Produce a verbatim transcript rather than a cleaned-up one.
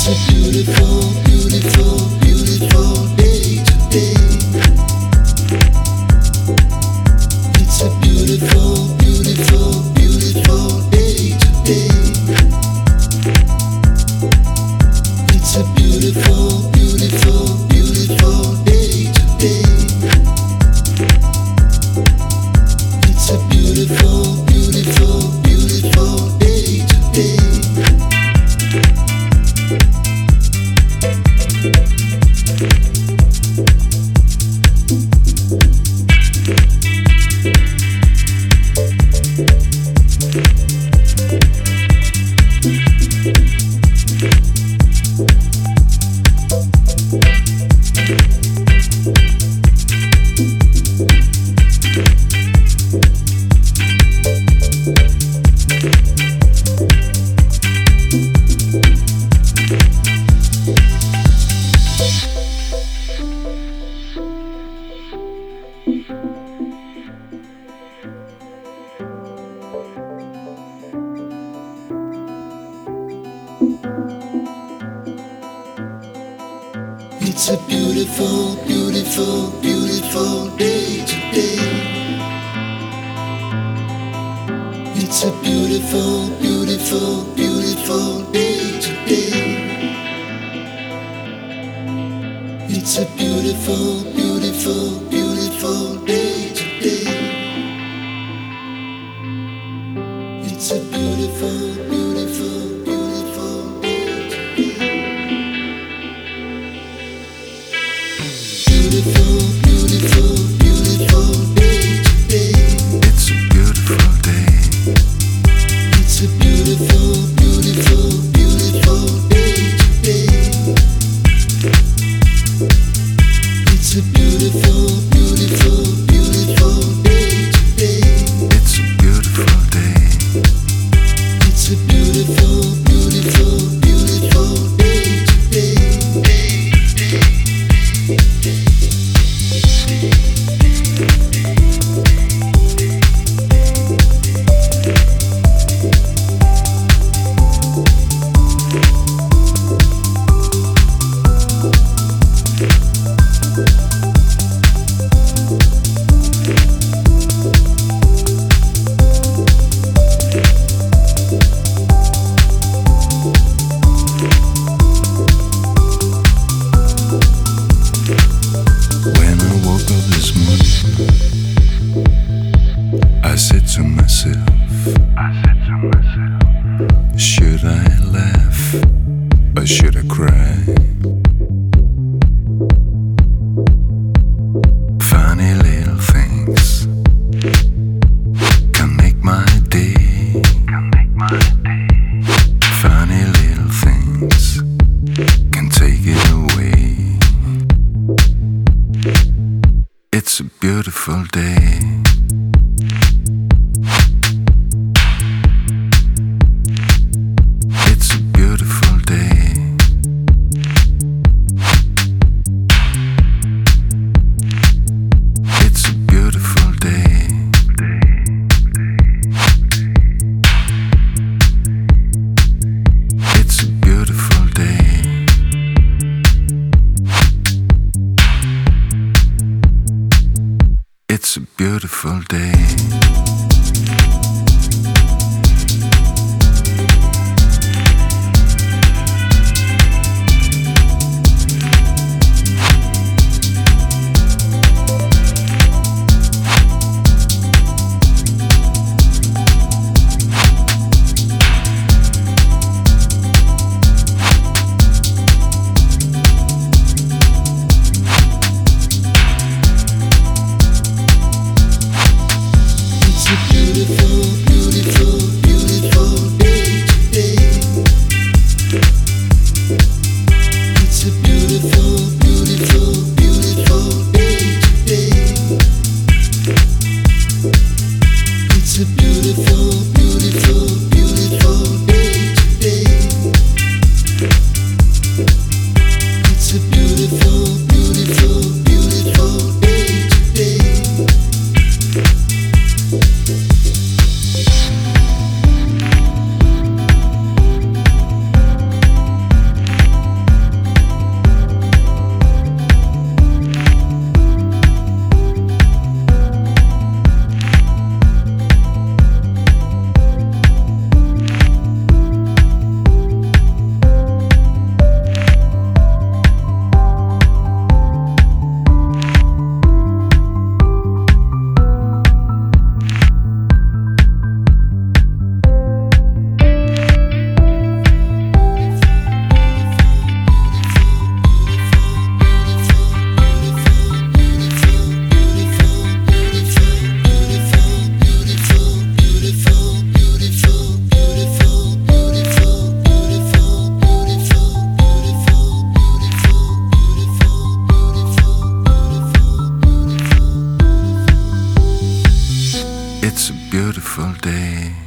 It's a beautiful, beautiful, beautiful day today. It's a beautiful, beautiful, beautiful day today. It's a beautiful, beautiful, beautiful day today. It's a beautiful, beautiful, beautiful day today. Beautiful, beautiful, beautiful day today. It's a beautiful day. It's a beautiful, beautiful, beautiful day today. It's a beautiful, beautiful, beautiful day today. It's a beautiful day. It's a beautiful, beautiful, beautiful day today. When I woke up this morning, I said to myself, I said to myself, should I laugh or should I cry? Funny little things can make my day. Can make my day. Funny little things can take it away. It's a beautiful day. It's a beautiful day. It's a beautiful day. It's a beautiful day. It's a beautiful day. It's It's a beautiful day.